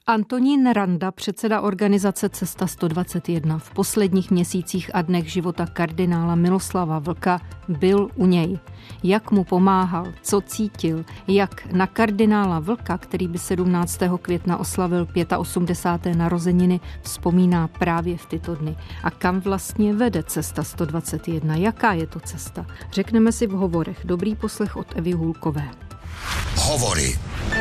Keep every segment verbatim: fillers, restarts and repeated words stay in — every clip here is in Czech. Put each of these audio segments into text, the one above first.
Antonín Randa, předseda organizace Cesta sto dvacet jedna, v posledních měsících a dnech života kardinála Miloslava Vlka byl u něj. Jak mu pomáhal, co cítil, jak na kardinála Vlka, který by sedmnáctého května oslavil osmdesátého pátého narozeniny, vzpomíná právě v tyto dny. A kam vlastně vede Cesta sto dvacet jedna? Jaká je to cesta? Řekneme si v hovorech. Dobrý poslech od Evy Hůlkové. Hovory.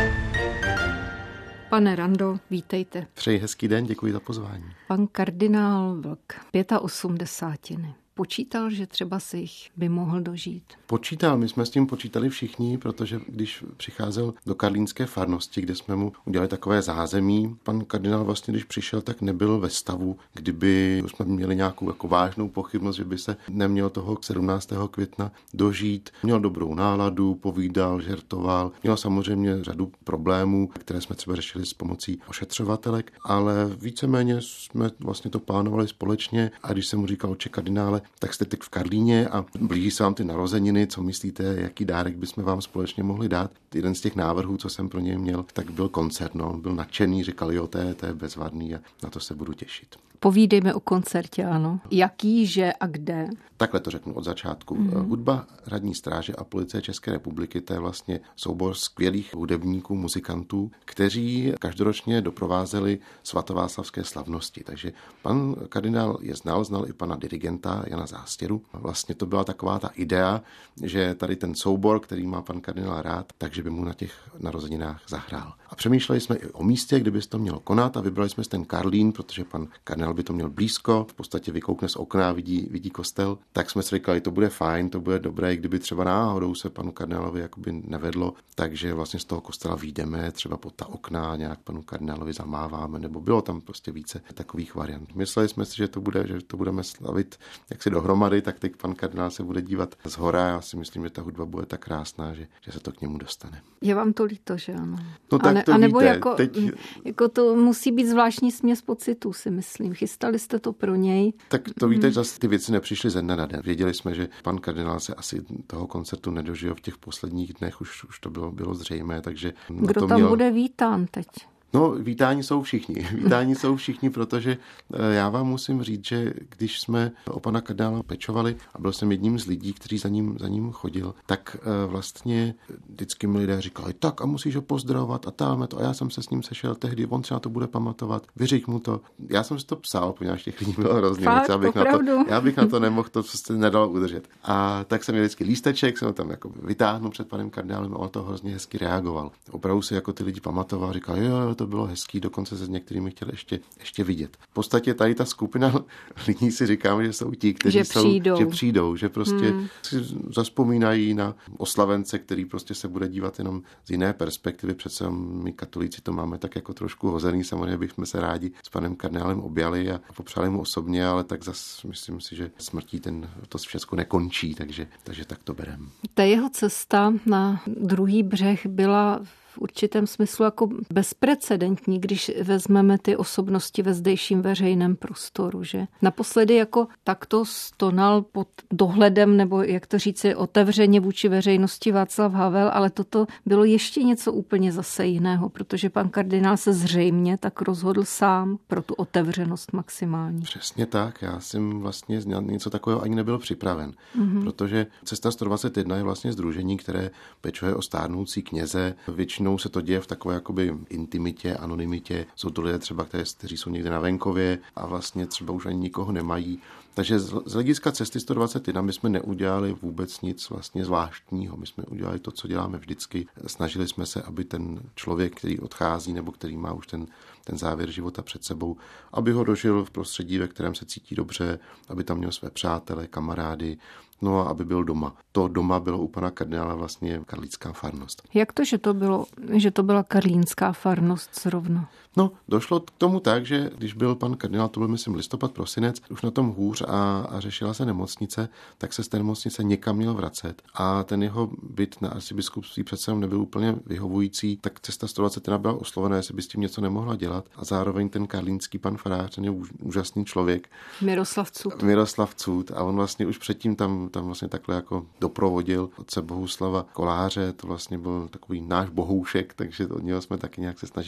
Pane Rando, vítejte. Přeji hezký den, děkuji za pozvání. Pan kardinál Vlk, osmdesátiny. Počítal, že třeba si jich by mohl dožít? Počítal, my jsme s tím počítali všichni, protože když přicházel do karlínské farnosti, kde jsme mu udělali takové zázemí, pan kardinál vlastně, když přišel, tak nebyl ve stavu, kdyby jsme měli nějakou jako vážnou pochybnost, že by se neměl toho sedmnáctého května dožít. Měl dobrou náladu, povídal, žertoval, měl samozřejmě řadu problémů, které jsme třeba řešili s pomocí ošetřovatelek, ale víceméně jsme vlastně to plánovali společně a když jsem mu říkal, oče kardinále, tak jste teď v Karlíně a blíží se vám ty narozeniny, co myslíte, jaký dárek bychom vám společně mohli dát. Jeden z těch návrhů, co jsem pro něj měl, tak byl koncert, no, byl nadšený, říkal, jo, to je, to je bezvadný a na to se budu těšit. Povídejme o koncertě, ano. Jaký, že a kde? Takhle to řeknu od začátku. Mm-hmm. Hudba Hradní stráže a Policie České republiky, to je vlastně soubor skvělých hudebníků, muzikantů, kteří každoročně doprovázeli svatováclavské slavnosti. Takže pan kardinál je znal, znal i pana dirigenta Jana Zástěru. Vlastně to byla taková ta idea, že tady ten soubor, který má pan kardinál rád, takže by mu na těch narozeninách zahrál. A přemýšleli jsme i o místě, kde by se to mělo konat a vybrali jsme si ten Karlín, protože pan kardinál by to měl blízko, v podstatě vykoukne z okna, vidí, vidí kostel. Tak jsme si říkali, to bude fajn, to bude dobré, kdyby třeba náhodou se panu kardinálovi jakoby nevedlo, takže vlastně z toho kostela vyjdeme, třeba pod ta okna, nějak panu kardinálovi zamáváme, nebo bylo tam prostě více takových variant. Mysleli jsme si, že to bude, že to budeme slavit jaksi dohromady, tak teď pan kardinál se bude dívat zhora. Já si myslím, že ta hudba bude tak krásná, že, že se to k němu dostane. Je vám to líto, že ano? No tak ne, to a nebo víte, jako, teď... jako to musí být zvláštní směs pocitů, si myslím. Chystali jste to pro něj? Tak to víte, že zase ty věci nepřišly ze dne na den. Věděli jsme, že pan kardinál se asi toho koncertu nedožil v těch posledních dnech, už, už to bylo, bylo zřejmé, takže... Kdo to tam měl... bude vítán teď? No, vítání jsou všichni. Vítání jsou všichni, protože já vám musím říct, že když jsme o pana kardinála pečovali a byl jsem jedním z lidí, kteří za ním, za ním chodil, tak vlastně vždycky mi lidé říkali, tak a musíš ho pozdravovat a táme to. A já jsem se s ním sešel tehdy, on se na to bude pamatovat, vyřiď mu to. Já jsem si to psal, poněvadž těch lidí bylo hrozně moc, já bych, na to, já bych na to nemohl, to se nedalo udržet. A tak jsem měl vždycky lísteček, jsem ho tam jako vytáhnul před panem kardinálem a on to hrozně hezky reagoval. Opravdu se jako ty lidi pamatoval, říkal, jo, to bylo hezký, dokonce se s některými chtěl ještě, ještě vidět. V podstatě tady ta skupina lidí si říkám, že jsou ti, kteří že jsou, přijdou. že přijdou, že prostě hmm. si zazpomínají na oslavence, který prostě se bude dívat jenom z jiné perspektivy. Přece my katolíci to máme tak jako trošku hozený, samozřejmě bychom se rádi s panem kardinálem objali a popřáli mu osobně, ale tak zas myslím si, že smrtí ten, to všechno nekončí, takže, takže tak to bereme. Ta jeho cesta na druhý břeh byla v určitém smyslu jako bezprecedentní, když vezmeme ty osobnosti ve zdejším veřejném prostoru, že? Naposledy jako takto stonal pod dohledem, nebo jak to říci, otevřeně vůči veřejnosti Václav Havel, ale toto bylo ještě něco úplně zase jiného, protože pan kardinál se zřejmě tak rozhodl sám pro tu otevřenost maximální. Přesně tak, já jsem vlastně něco takového ani nebyl připraven, mm-hmm. protože Cesta sto dvacet jedna je vlastně sdružení, které pečuje o stárnoucí kněze, většinou se to děje v takové jakoby intimitě, anonymitě. Jsou to lidé třeba, kteří jsou někde na venkově a vlastně třeba už ani nikoho nemají. Takže z hlediska Cesty sto dvacet jedna my jsme neudělali vůbec nic vlastně zvláštního. My jsme udělali to, co děláme vždycky. Snažili jsme se, aby ten člověk, který odchází nebo který má už ten, ten závěr života před sebou, aby ho dožil v prostředí, ve kterém se cítí dobře, aby tam měl své přátele, kamarády, no a aby byl doma. To doma bylo u pana kardinála vlastně karlínská farnost. Jak to, že to bylo, že to byla karlínská farnost zrovna? No, došlo k tomu tak, že když byl pan kardinál, to byl myslím listopad, prosinec, už na tom hůř a, a řešila se nemocnice, tak se z té nemocnice někam měl vracet a ten jeho byt na arcibiskupství přece jenom nebyl úplně vyhovující, tak Cesta sto dvacet jedna byla oslovena, jestli by s tím něco nemohla dělat a zároveň ten karlínský pan farář, ten je úžasný člověk. Miroslav Cud. Miroslav Cud a on vlastně už předtím tam, tam vlastně takhle jako doprovodil otce Bohuslava Koláře, to vlastně byl takový náš bohoušek, takže od něho jsme taky nějak se snažili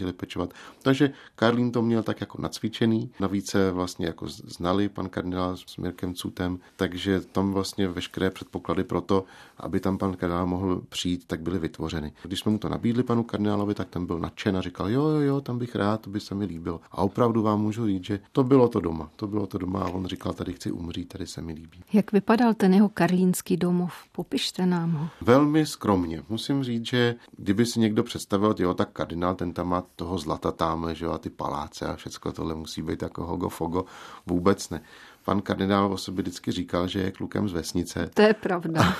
snažili pečovat. Takže Karlín to měl tak jako nacvičený, navíc se vlastně jako znali pan kardinál s Mirkem Cutem, takže tam vlastně veškeré předpoklady pro to, aby tam pan kardinál mohl přijít, tak byly vytvořeny. Když jsme mu to nabídli panu kardinálovi, tak ten byl nadšen a říkal, jo, jo, jo, tam bych rád, to by se mi líbilo. A opravdu vám můžu říct, že to bylo to doma. To bylo to doma a on říkal, tady chci umřít, tady se mi líbí. Jak vypadal ten jeho karlínský domov? Popište nám ho. Velmi skromně. Musím říct, že kdyby si někdo představil, jo, tak kardinál, ten tam má toho zlata tamhle, že jo, a ty paláce a všecko tohle musí být jako hogo fogo. Vůbec ne. Pan kardinál o sobě vždycky říkal, že je klukem z vesnice. To je pravda.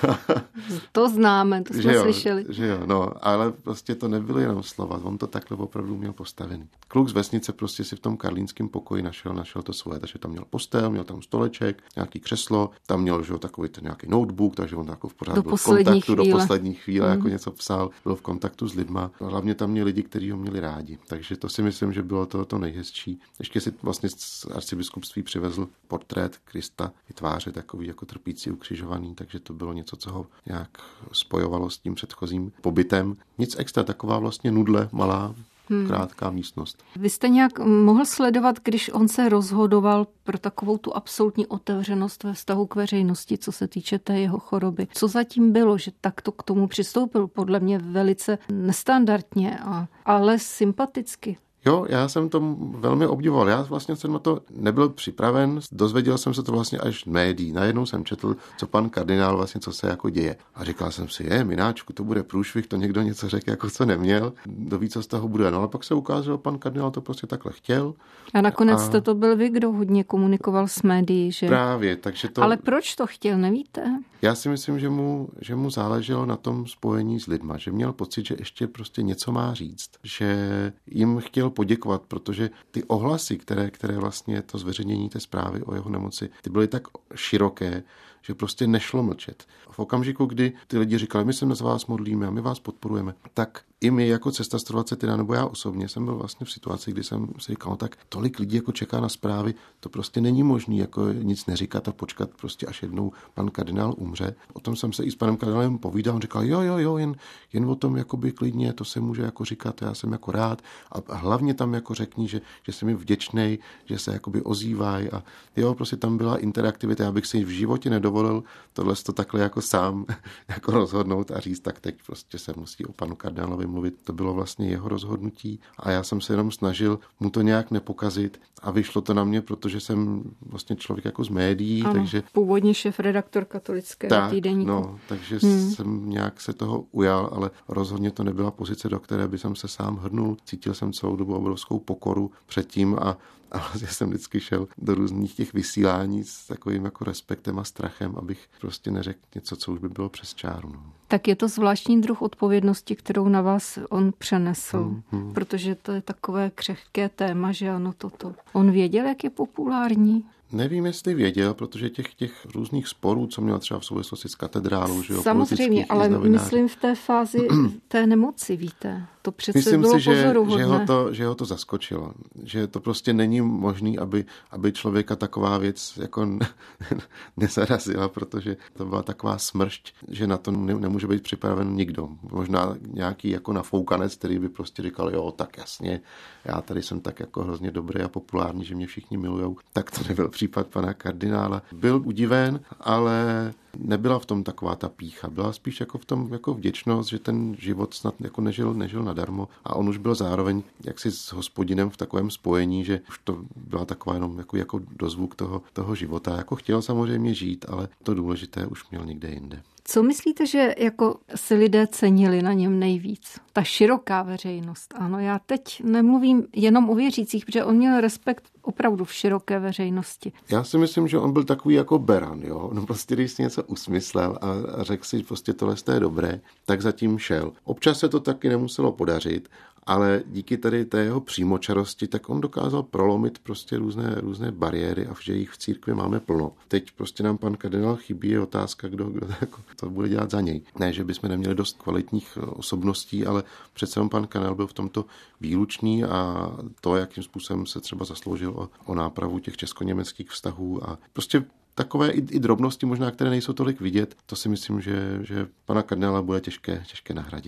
To známe, to jsme že jo, slyšeli. Že jo, no, ale prostě to nebylo jenom slova, on to takhle opravdu měl postavený. Kluk z vesnice prostě si v tom karlínském pokoji našel, našel to svoje, takže tam měl postel, měl tam stoleček, nějaký křeslo, tam měl, že jo, takový ten nějaký notebook, takže on jako v pořád do byl v kontaktu chvíle. do poslední chvíle, mm. jako něco psal, byl v kontaktu s lidma. Hlavně tam měli lidi, kteří ho měli rádi. Takže to si myslím, že bylo to, to nejhezčí. Ještě si vlastně z arcibiskupství přivezl portrét Krista i tváře takový jako trpící ukřižovaný, takže to bylo něco, co ho nějak spojovalo s tím předchozím pobytem. Nic extra, taková vlastně nudle, malá, Hmm. krátká místnost. Vy jste nějak mohl sledovat, když on se rozhodoval pro takovou tu absolutní otevřenost ve vztahu k veřejnosti, co se týče té jeho choroby. Co zatím bylo, že takto k tomu přistoupil? Podle mě velice nestandardně, a, ale sympaticky. Jo, já jsem to velmi obdivoval. Já vlastně jsem na to nebyl připraven, dozvěděl jsem se to vlastně až z médií. Najednou jsem četl, co pan kardinál vlastně, co se jako děje. A říkal jsem si, je, mináčku, to bude průšvih, to někdo něco řekl, jako co neměl. Kdo ví, co z toho bude. No ale pak se ukázalo, pan kardinál to prostě takhle chtěl. A nakonec a... jste to byl vy, kdo hodně komunikoval s médií, že? Právě, takže to... Ale proč to chtěl, nevíte? Já si myslím, že mu, že mu záleželo na tom spojení s lidma, že měl pocit, že ještě prostě něco má říct, že jim chtěl poděkovat, protože ty ohlasy, které, které vlastně to zveřejnění té zprávy o jeho nemoci, ty byly tak široké, že prostě nešlo mlčet. V okamžiku, kdy ty lidi říkali, my se za vás modlíme a my vás podporujeme, tak i my jako Cesta sto dvacet jedna, nebo já osobně jsem byl vlastně v situaci, kdy jsem si říkal, no tak tolik lidí jako čeká na zprávy, to prostě není možné jako nic neříkat a počkat prostě až jednou pan kardinál umře. O tom jsem se i s panem kardinálem povídal, on říkal, jo, jo, jo, jen, jen o tom jakoby klidně, to se může jako říkat, já jsem jako rád a hlavně tam jako řekni, že, že jsem mi vděčnej, že se jakoby ozývají a jo, prostě tam byla interaktivita, já bych si v životě nedovolil tohle to takhle jako sám jako rozhodnout a říct, tak teď prostě se musí o panu kardinálovi mluvit. To bylo vlastně jeho rozhodnutí a já jsem se jenom snažil mu to nějak nepokazit a vyšlo to na mě, protože jsem vlastně člověk jako z médií, ano, takže... původně šéfredaktor katolického tak, týdeníku. No, takže hmm. jsem nějak se toho ujal, ale rozhodně to nebyla pozice, do které by jsem se sám hrnul. Cítil jsem celou dobu obrovskou pokoru předtím a A vlastně jsem vždycky šel do různých těch vysílání s takovým jako respektem a strachem, abych prostě neřekl něco, co už by bylo přes čáru. No. Tak je to zvláštní druh odpovědnosti, kterou na vás on přenesl, hmm, hmm. protože to je takové křehké téma, že ano, toto. On věděl, jak je populární? Nevím, jestli věděl, protože těch, těch různých sporů, co měl třeba v souvislosti s katedrálou, že jo, samozřejmě, ale myslím v té fázi té nemoci, víte. To přece myslím bylo si, že, pozoruhodné. že, ho to, že ho to zaskočilo. Že to prostě není možný, aby, aby člověka taková věc jako nezarazila, protože to byla taková smršť, že na to ne, nemůže být připraven nikdo. Možná nějaký jako nafoukanec, který by prostě říkal, jo, tak jasně, já tady jsem tak jako hrozně dobrý a populární, že mě všichni milujou. Tak to nebyl případ pana kardinála. Byl udiven, ale nebyla v tom taková ta pýcha. Byla spíš jako v tom jako vděčnost, že ten život snad jako nežil, nežil nadarmo. A on už byl zároveň jaksi s Hospodinem v takovém spojení, že už to byla taková jenom jako, jako dozvuk toho, toho života. Jako chtěl samozřejmě žít, ale to důležité už měl někde jinde. Co myslíte, že jako si lidé cenili na něm nejvíc? Ta široká veřejnost. Ano, já teď nemluvím jenom o věřících, protože on měl respekt opravdu v široké veřejnosti. Já si myslím, že on byl takový jako beran, jo. No prostě, když si něco usmyslel a řekl si, prostě tohle je dobré, tak zatím šel. Občas se to taky nemuselo podařit, ale díky tady té jeho přímočarosti, tak on dokázal prolomit prostě různé, různé bariéry a že jich v církvi máme plno. Teď prostě nám pan kardinál chybí, je otázka, kdo, kdo to bude dělat za něj. Ne, že bychom neměli dost kvalitních osobností, ale přece on pan kardinál byl v tomto výlučný a to, jakým způsobem se třeba zasloužil o, o nápravu těch česko-německých vztahů a prostě takové i, i drobnosti možná, které nejsou tolik vidět, to si myslím, že, že pana kardinála bude těžké, těžké nahradit. No.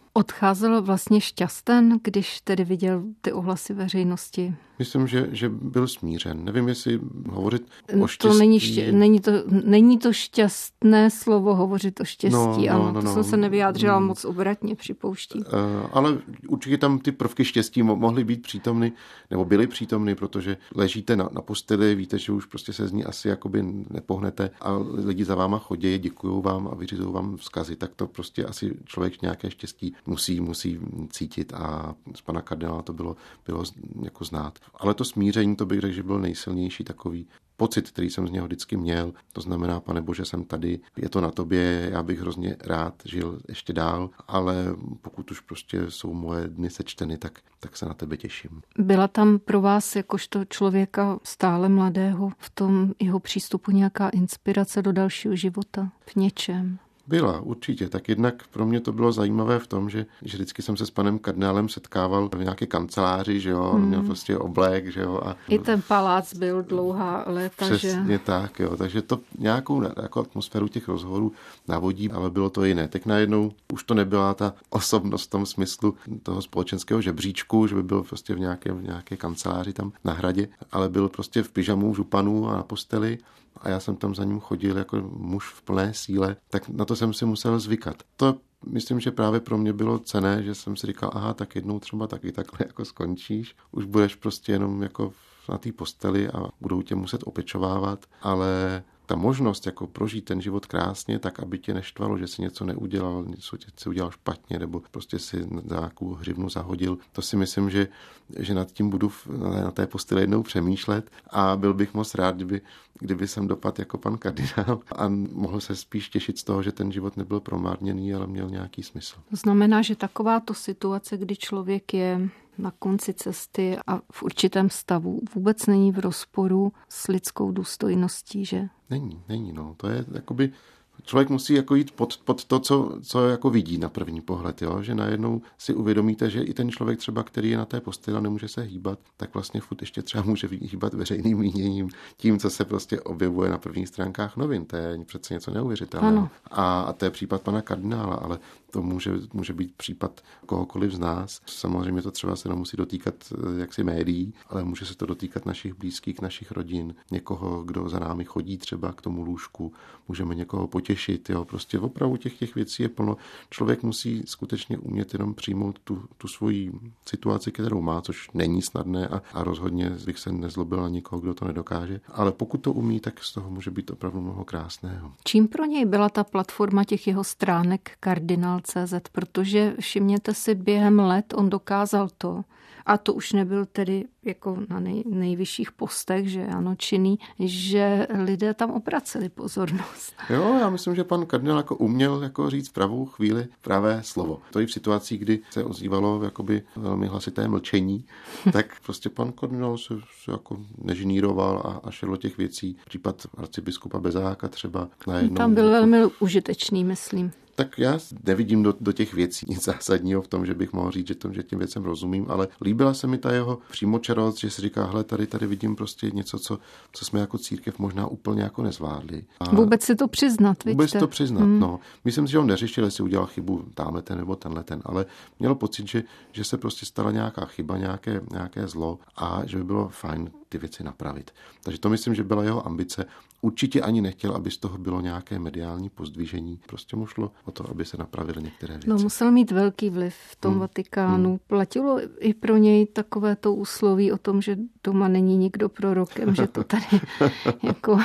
Odcházel vlastně šťasten, když tedy viděl ty ohlasy veřejnosti? Myslím, že, že byl smířen. Nevím, jestli hovořit o štěstí... To není, ště, není, to, není to šťastné slovo hovořit o štěstí, no, no, ano. No, to no, jsem se nevyjádřila no, moc obratně, připouštím. Uh, ale určitě tam ty prvky štěstí mohly být přítomny, nebo byly přítomny, protože ležíte na, na posteli, víte, že už prostě se z ní asi jakoby nepohnete a lidi za váma chodí, děkují vám a vyřizují vám vzkazy, tak to prostě asi člověk nějaké štěstí musí, musí cítit a z pana kardinála to bylo, bylo jako znát. Ale to smíření, to bych řekl, že byl nejsilnější takový pocit, který jsem z něho vždycky měl. To znamená, Pane Bože, jsem tady, je to na tobě, já bych hrozně rád žil ještě dál, ale pokud už prostě jsou moje dny sečteny, tak, tak se na tebe těším. Byla tam pro vás jakožto člověka stále mladého v tom jeho přístupu nějaká inspirace do dalšího života v něčem? Byla, určitě. Tak jednak pro mě to bylo zajímavé v tom, že, že vždycky jsem se s panem kardinálem setkával v nějaké kanceláři, že jo, hmm. měl prostě oblek, že jo. A i ten palác byl dlouhá léta, přesně že? Přesně tak, jo. Takže to nějakou jako atmosféru těch rozhovorů navodí, ale bylo to jiné. Tak najednou už to nebyla ta osobnost v tom smyslu toho společenského žebříčku, že by byl prostě v nějaké, v nějaké kanceláři tam na hradě, ale byl prostě v pyžamu, županu a na posteli. A já jsem tam za ním chodil jako muž v plné síle, tak na to jsem si musel zvykat. To myslím, že právě pro mě bylo cenné, že jsem si říkal, aha, tak jednou třeba taky takhle jako skončíš. Už budeš prostě jenom jako na té posteli a budou tě muset opečovávat, ale ta možnost jako prožít ten život krásně, tak aby tě neštvalo, že si něco neudělal, něco si udělal špatně, nebo prostě si za nějakou hřivnu zahodil. To si myslím, že, že nad tím budu na té posteli jednou přemýšlet a byl bych moc rád, kdyby, kdyby jsem dopadl jako pan kardinál a mohl se spíš těšit z toho, že ten život nebyl promárněný, ale měl nějaký smysl. To znamená, že takováto situace, kdy člověk je na konci cesty a v určitém stavu vůbec není v rozporu s lidskou důstojností, že? Není, není, no. To je jakoby... Člověk musí jako jít pod, pod to, co, co jako vidí na první pohled, jo? Že najednou si uvědomíte, že i ten člověk třeba, který je na té posteli a nemůže se hýbat, tak vlastně furt ještě třeba může hýbat veřejným míněním, tím, co se prostě objevuje na prvních stránkách novin. To je přece něco neuvěřitelného. A, a to je případ pana kardinála, ale to může, může být případ kohokoliv z nás. Samozřejmě to třeba se nemusí dotýkat jaksi médií, ale může se to dotýkat našich blízkých, našich rodin, někoho, kdo za námi chodí třeba k tomu lůžku, můžeme někoho potěšit, jo, prostě opravdu těch těch věcí je plno. Člověk musí skutečně umět jenom přijmout tu, tu svoji situaci, kterou má, což není snadné a, a rozhodně bych se nezlobil na nikoho, kdo to nedokáže, ale pokud to umí, tak z toho může být opravdu mnoho krásného. Čím pro něj byla ta platforma těch jeho stránek kardinál tečka cé zet, protože všimněte si, během let on dokázal to, a to už nebyl tedy jako na nej, nejvyšších postech, že ano, činný, že lidé tam obraceli pozornost. Jo, já myslím, že pan kardinál jako uměl jako říct v pravou chvíli pravé slovo. To i v situacích, kdy se ozývalo jakoby velmi hlasité mlčení, tak prostě pan kardinál se, se jako nežiníroval a, a šel do těch věcí. Případ arcibiskupa Bezáka třeba. Najednou, tam byl jako, velmi užitečný, myslím. Tak já nevidím do, do těch věcí nic zásadního v tom, že bych mohl říct, že, tom, že těm věcem rozumím, ale líbila se mi ta jeho přímočarost, že si říká, hele, tady, tady vidím prostě něco, co, co jsme jako církev možná úplně jako nezvládli. A vůbec si to přiznat, vidíte? Vůbec to přiznat, hmm. no. Myslím si, že on neřešil, jestli udělal chybu tamhle ten nebo tenhle ten, ale měl pocit, že, že se prostě stala nějaká chyba, nějaké, nějaké zlo a že by bylo fajn ty věci napravit. Takže to myslím, že byla jeho ambice. Určitě ani nechtěl, aby z toho bylo nějaké mediální pozdvižení. Prostě mu šlo o to, aby se napravily některé věci. No, musel mít velký vliv v tom hmm. Vatikánu. Hmm. Platilo i pro něj takové to úsloví o tom, že doma není nikdo prorokem, že to tady jako...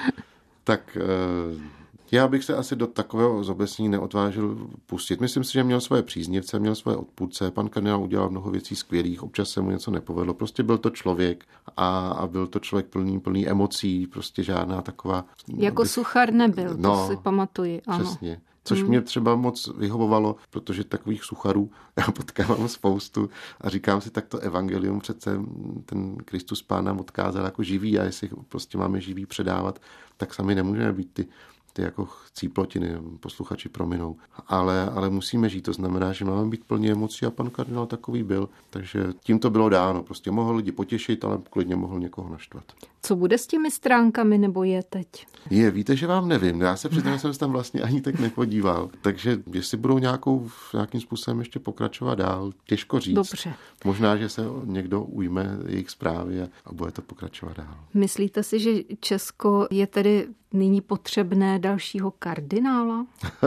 Tak... E- Já bych se asi do takového zobecnění neodvážil pustit. Myslím si, že měl svoje příznivce, měl svoje odpůrce. Pan kardinál udělal mnoho věcí skvělých, občas se mu něco nepovedlo. Prostě byl to člověk a, a byl to člověk plný, plný emocí, prostě žádná taková... Jako abych... suchar nebyl, no, to si pamatuji. Ano. Přesně. Což hmm. mě třeba moc vyhovovalo, protože takových sucharů já potkávám spoustu a říkám si, tak to evangelium přece ten Kristus Pán nám odkázal jako živý a jestli prostě máme živý předávat, tak sami nemůžeme být ty ty jako cíplotiny, posluchači prominou. Ale, ale musíme žít, to znamená, že máme být plně emocí a pan kardinál takový byl. Takže tím to bylo dáno. Prostě mohl lidi potěšit, ale klidně mohl někoho naštvat. Co bude s těmi stránkami, nebo je teď? Je, víte, že vám nevím. Já se přiznám, že jsem se tam vlastně ani tak nepodíval. Takže jestli budou nějakou, nějakým způsobem ještě pokračovat dál, těžko říct. Dobře. Možná, že se někdo ujme jejich zprávy a, a bude to pokračovat dál. Myslíte si, že Česko je tedy nyní potřebné dalšího kardinála?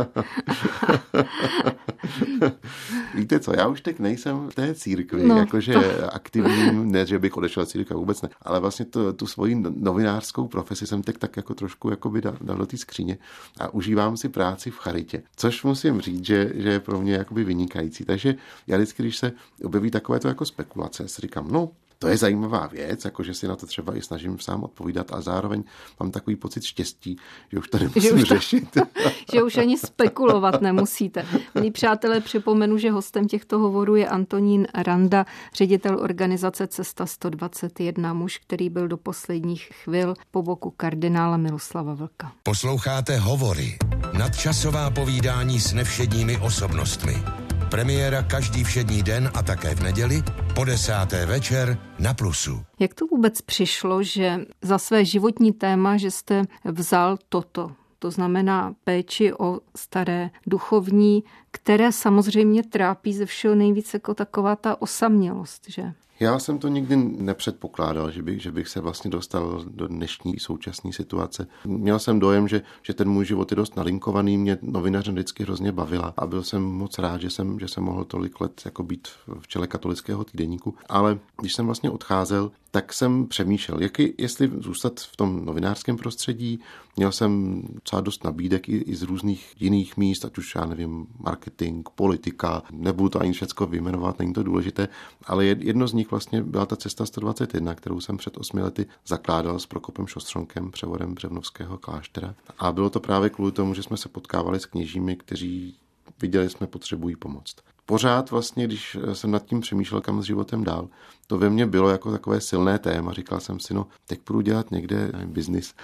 Víte co, já už teď nejsem v té církvi, no, jakože to... aktivním, ne, že bych odešel z církve, vůbec ne, ale vlastně to, tu svoji novinářskou profesi jsem teď tak jako trošku jakoby dal, dal do té skříně a užívám si práci v charitě, což musím říct, že, že je pro mě jakoby vynikající. Takže já vždycky, když se objeví takové to jako spekulace, si říkám, no, to je zajímavá věc, jakože si na to třeba i snažím sám odpovídat a zároveň mám takový pocit štěstí, že už to nemusím že už to, řešit. Že už ani spekulovat nemusíte. Milí přátelé, připomenu, že hostem těchto hovorů je Antonín Randa, ředitel organizace Cesta sto dvacet jedna, muž, který byl do posledních chvil po boku kardinála Miloslava Vlka. Posloucháte Hovory, nadčasová povídání s nevšedními osobnostmi. Premiéra každý všední den a také v neděli po desáté večer na Plusu. Jak to vůbec přišlo, že za své životní téma, že jste vzal toto? To znamená péči o staré duchovní, které samozřejmě trápí ze všeho nejvíce jako taková ta osamělost, že? Já jsem to nikdy nepředpokládal, že bych, že bych se vlastně dostal do dnešní současné situace. Měl jsem dojem, že, že ten můj život je dost nalinkovaný, mě novinaře vždycky hrozně bavila a byl jsem moc rád, že jsem, že jsem mohl tolik let jako být v čele katolického týdeníku. Ale když jsem vlastně odcházel, tak jsem přemýšlel, jaký, jestli zůstat v tom novinářském prostředí. Měl jsem docela dost nabídek i, i z různých jiných míst, ať už já nevím, marketing, politika, nebudu to ani všecko vyjmenovat, není to důležité, ale jedno z nich vlastně byla ta Cesta sto dvacet jedna, kterou jsem před osmi lety zakládal s Prokopem Šostřonkem, převodem Břevnovského kláštera. A bylo to právě kvůli tomu, že jsme se potkávali s kněžími, kteří viděli, jsme potřebují pomoct. Pořád vlastně, když jsem nad tím přemýšlel, kam s životem dál, to ve mně bylo jako takové silné téma. Říkal jsem si, no, teď půjdu dělat někde biznis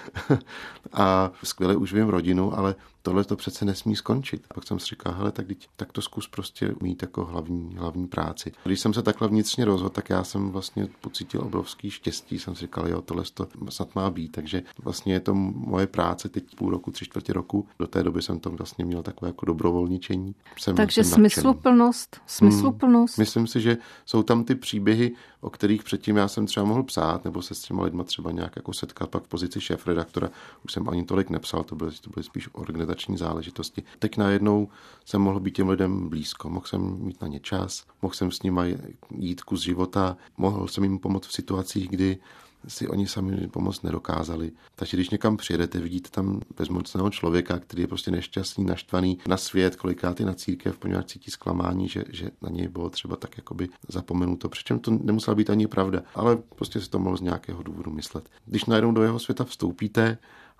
a skvěle uživím rodinu, ale tohle to přece nesmí skončit. Pak jsem si říkal, hele, tak, tak to zkus prostě mít jako hlavní, hlavní práci. Když jsem se takhle vnitřně rozhodl, tak já jsem vlastně pocítil obrovský štěstí. Jsem si říkal, jo, tohle to snad má být. Takže vlastně je to moje práce teď půl roku, tři čtvrtě roku. Do té doby jsem to vlastně měl takové jako dobrovolničení. Jsem, Takže jsem smysluplnost, smysluplnost. Hmm, myslím si, že jsou tam ty příběhy, o kterých předtím já jsem třeba mohl psát, nebo se s těma lidma třeba nějak jako setkat, pak v pozici šéfredaktora už jsem ani tolik nepsal, to byly, to byly spíš organizační záležitosti. Teď najednou jsem mohl být těm lidem blízko, mohl jsem mít na ně čas, mohl jsem s nimi jít kus života, mohl jsem jim pomoct v situacích, kdy si oni sami pomoct nedokázali. Takže když někam přijedete, vidíte tam bezmocného člověka, který je prostě nešťastný, naštvaný na svět, kolikrát i na církev, poněvadž cítí zklamání, že, že na něj bylo třeba tak jakoby zapomenuto. Přičem to nemusela být ani pravda, ale prostě si to mohl z nějakého důvodu myslet. Když najednou do jeho světa vstoupíte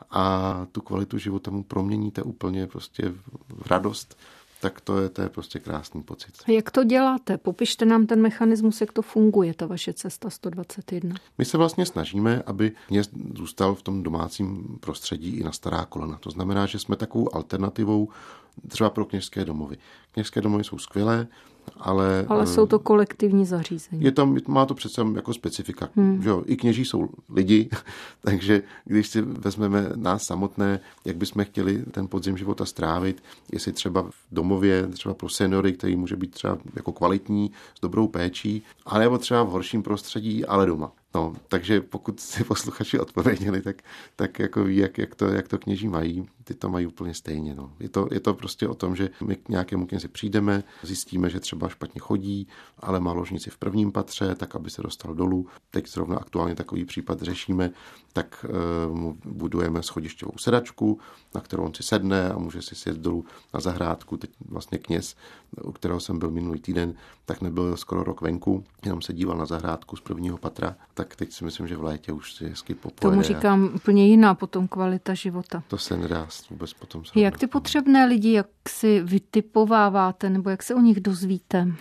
a tu kvalitu života mu proměníte úplně prostě v radost, tak to je, to je prostě krásný pocit. A jak to děláte? Popište nám ten mechanismus, jak to funguje, ta vaše Cesta sto dvacet jedna. My se vlastně snažíme, aby kněz zůstal v tom domácím prostředí i na stará kolena. To znamená, že jsme takovou alternativou třeba pro kněžské domovy. Kněžské domovy jsou skvělé, ale... Ale jsou to kolektivní zařízení. Je tam, má to přece jako specifika. Hmm. Že jo, i kněží jsou lidi, takže když si vezmeme nás samotné, jak bychom chtěli ten podzim života strávit, jestli třeba v domově, třeba pro seniory, který může být třeba jako kvalitní, s dobrou péčí, anebo třeba v horším prostředí, ale doma. No, takže pokud si posluchači odpověděli, tak, tak jako ví, jak, jak, to, jak to kněží mají, ty to mají úplně stejně. No. Je, to, je to prostě o tom, že my k nějakému knězi přijdeme, zjistíme, že třeba špatně chodí, ale má ložnici v prvním patře, tak aby se dostal dolů. Teď zrovna aktuálně takový případ řešíme, tak uh, mu budujeme schodišťovou sedačku, na kterou on si sedne a může si sjet dolů na zahrádku. Teď vlastně kněz, u kterého jsem byl minulý týden, tak nebyl skoro rok venku, jenom se díval na zahrádku z prvního patra. Tak teď si myslím, že v létě už si hezky popojede. Tomu říkám úplně jiná potom kvalita života. To se nedá vůbec potom srovnat. Jak ty potřebné lidi, jak si vytipováváte, nebo jak se o nich dozvíte?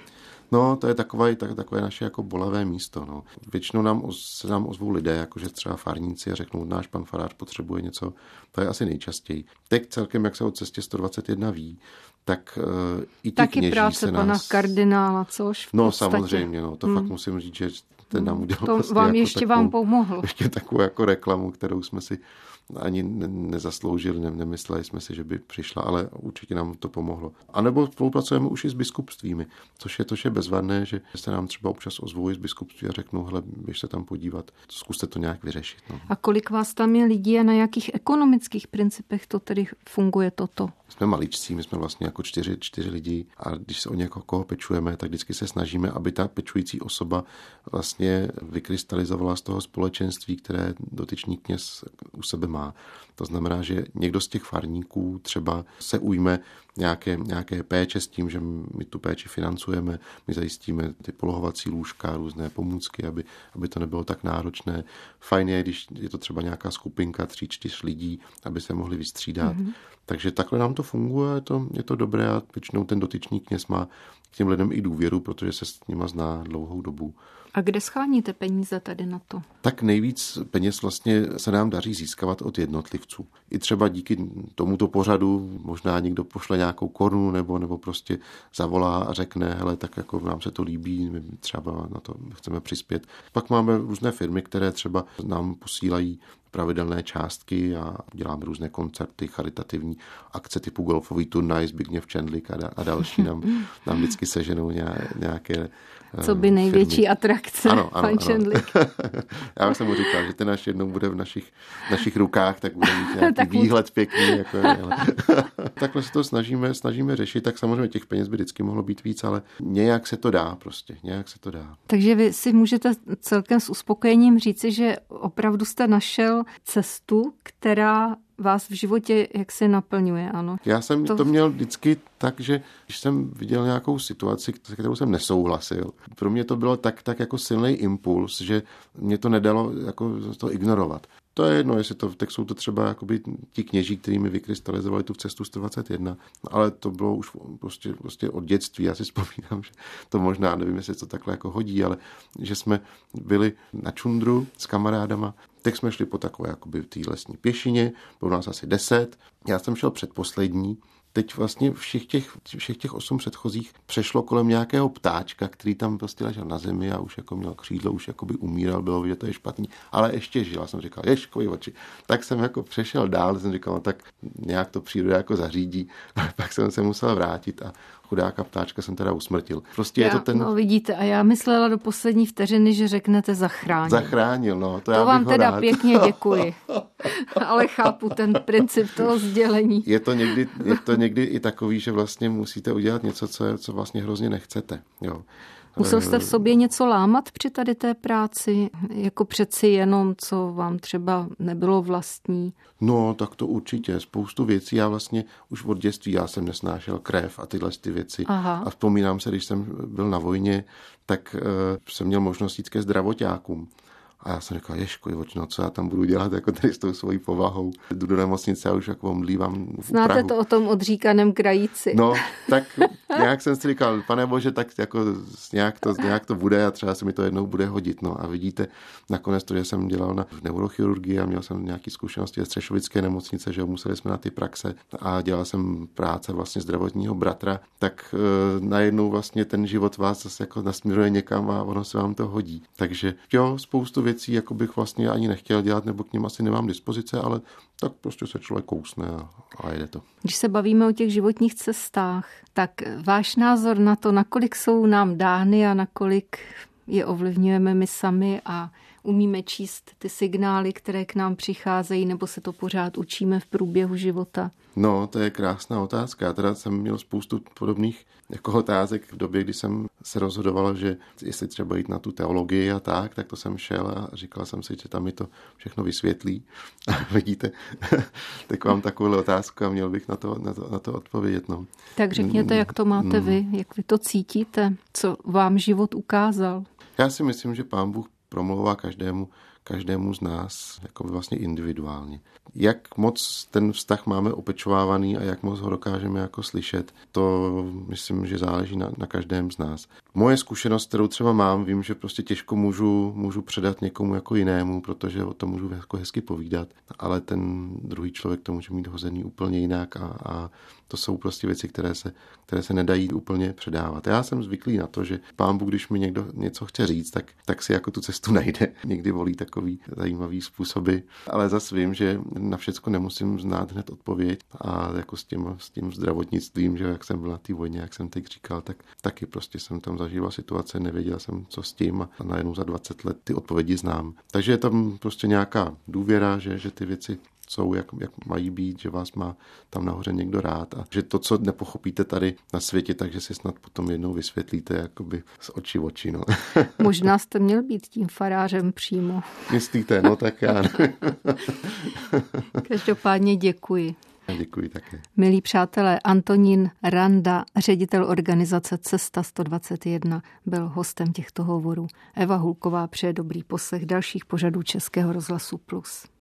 No, to je takové, tak, takové naše jako bolavé místo. No. Většinou nám, se nám ozvou lidé, jakože třeba farníci a řeknou, náš pan farář potřebuje něco. To je asi nejčastěji. Teď celkem, jak se o cestě sto dvacet jedna ví, tak uh, i ti taky kněží práce se nás... pana kardinála, což v No podstatě... samozřejmě, no, to hmm. fakt musím říct, že ten nám udělal to vlastně vám jako ještě takovou, vám pomohlo. Ještě takovou jako reklamu, kterou jsme si ani nezasloužili, ne, nemysleli jsme si, že by přišla, ale určitě nám to pomohlo. A nebo spolupracujeme už i s biskupstvími, což je, to je bezvadné, že se nám třeba občas ozvou z biskupství a řeknou, hele, běž se tam podívat, zkuste to nějak vyřešit. No. A kolik vás tam je lidí a na jakých ekonomických principech to tedy funguje toto? Jsme maličcí, my jsme vlastně jako čtyři, čtyři lidi a když se o někoho pečujeme, tak vždycky se snažíme, aby ta pečující osoba vlastně vykrystalizovala z toho společenství, které dotyčný kněz u sebe má. To znamená, že někdo z těch farníků třeba se ujme nějaké, nějaké péče s tím, že my tu péči financujeme, my zajistíme ty polohovací lůžka, různé pomůcky, aby, aby to nebylo tak náročné. Fajn je, když je to třeba nějaká skupinka tří, čtyř lidí, aby se mohli vystřídat. Mm-hmm. Takže takhle nám to funguje, je to, je to dobré a většinou ten dotyčný kněz má k těm lidem i důvěru, protože se s nima zná dlouhou dobu. A kde scháníte peníze tady na to? Tak nejvíc peněz vlastně se nám daří získávat od jednotlivců. I třeba díky tomuto pořadu možná někdo pošle nějakou korunu nebo, nebo prostě zavolá a řekne, hele, tak jako nám se to líbí, my třeba na to chceme přispět. Pak máme různé firmy, které třeba nám posílají pravidelné částky a děláme různé koncerty, charitativní akce typu golfový turnaj, Zbigněv Čendlik a, da, a další nám, nám vždycky seženou nějaké Co by největší firmy. Atrakce, ano, ano, pan Čendlik. Já už jsem mu říkal, že ten až jednou bude v našich, našich rukách, tak bude mít nějaký výhled pěkný. Jako, ale... Takhle se to snažíme, snažíme řešit, tak samozřejmě těch peněz by vždycky mohlo být víc, ale nějak se to dá prostě, nějak se to dá. Takže vy si můžete celkem s uspokojením říci, že opravdu jste našel cestu, která vás v životě jaksi naplňuje, ano. Já jsem to... to měl vždycky tak, že když jsem viděl nějakou situaci, se kterou jsem nesouhlasil, pro mě to bylo tak, tak jako silný impuls, že mě to nedalo jako to ignorovat. To je jedno, jestli to, tak jsou to třeba jakoby ti kněží, kteří mi vykrystalizovali tu cestu sto dvacet jedna, ale to bylo už prostě, prostě od dětství. Já si vzpomínám, že to možná, nevím, jestli to takhle jako hodí, ale že jsme byli na čundru s kamarádama, tak jsme šli po takové jakoby té lesní pěšině, bylo nás asi deset, já jsem šel předposlední. Teď vlastně všech těch, všech těch osm předchozích přešlo kolem nějakého ptáčka, který tam prostě ležel na zemi a už jako měl křídlo, už jakoby umíral, bylo vidět, to je špatný, ale ještě žil. Já jsem říkal, ježkový oči. Tak jsem jako přešel dál, jsem říkal, no tak nějak to příroda jako zařídí, ale pak jsem se musel vrátit a chudáka ptáčka jsem teda usmrtil. Prostě já, je to ten... No vidíte, a já myslela do poslední vteřiny, že řeknete zachránil. Zachránil, no. To, to já vám teda rád. Pěkně děkuji. Ale chápu ten princip toho sdělení. Je to někdy, je to někdy i takový, že vlastně musíte udělat něco, co, co vlastně hrozně nechcete. Jo. Musel jste v sobě něco lámat při tady té práci? Jako přeci jenom, co vám třeba nebylo vlastní? No, tak to určitě. Spoustu věcí. Já vlastně už od dětství já jsem nesnášel krev a tyhle ty věci. Aha. A vzpomínám se, když jsem byl na vojně, tak uh, jsem měl možnost jít ke zdravoťákům. A já jsem říkal, ježko, no co já tam budu dělat jako tady s tou svojí povahou. Jdu do nemocnice a už jako omdlívám v Znáte Prahu. to o tom odříkaném krajíci. No, tak nějak jsem si říkal, pane bože, tak jako nějak to, nějak to bude a třeba se mi to jednou bude hodit. No a vidíte, nakonec to, že jsem dělal na neurochirurgii a měl jsem nějaké zkušenosti ze Střešovické nemocnice, že museli jsme na ty praxe a dělal jsem práce vlastně zdravotního bratra, tak e, najednou vlastně ten život vás zase jako nasměruje někam a ono se vám to hodí. Takže jo, spoustu věcí jako bych vlastně ani nechtěl dělat, nebo k nim asi nemám dispozice, ale tak prostě se člověk kousne a, a jede to. Když se bavíme o těch životních cestách, tak váš názor na to, nakolik jsou nám dány a nakolik je ovlivňujeme my sami a umíme číst ty signály, které k nám přicházejí, nebo se to pořád učíme v průběhu života? No, to je krásná otázka. Já teda jsem měl spoustu podobných jako otázek v době, kdy jsem se rozhodoval, že jestli třeba jít na tu teologii a tak, tak to jsem šel a říkal jsem si, že tam mi to všechno vysvětlí. A vidíte, tak vám takovou otázku a měl bych na to, na to, na to odpovědět. No. Tak řekněte, jak to máte vy, jak vy to cítíte, co vám život ukázal. Já si myslím, že Pán Bůh promlouvá každému, každému z nás jako vlastně individuálně. Jak moc ten vztah máme opečovávaný a jak moc ho dokážeme jako slyšet, to myslím, že záleží na, na každém z nás. Moje zkušenost, kterou třeba mám, vím, že prostě těžko můžu, můžu předat někomu jako jinému, protože o tom můžu jako hezky povídat, ale ten druhý člověk to může mít hozený úplně jinak a, a to jsou prostě věci, které se, které se nedají úplně předávat. Já jsem zvyklý na to, že Pán Bůh, když mi někdo něco chce říct, tak, tak si jako tu cestu najde. Někdy volí takový zajímavý způsoby, ale zase vím, že na všecko nemusím znát hned odpověď a jako s tím, s tím zdravotnictvím, že jak jsem byl na té vojně, jak jsem teď říkal, tak taky prostě jsem tam zažíval situace, nevěděl jsem, co s tím a najednou za dvacet let ty odpovědi znám. Takže je tam prostě nějaká důvěra, že, že ty věci jsou, jak, jak mají být, že vás má tam nahoře někdo rád a že to, co nepochopíte tady na světě, takže si snad potom jednou vysvětlíte jakoby z očí v oči. No. Možná jste měl být tím farářem přímo. Myslíte? No tak já. Každopádně děkuji. Děkuji také. Milí přátelé, Antonín Randa, ředitel organizace Cesta sto dvacet jedna, byl hostem těchto hovorů. Eva Hulková přeje dobrý poslech dalších pořadů Českého rozhlasu Plus.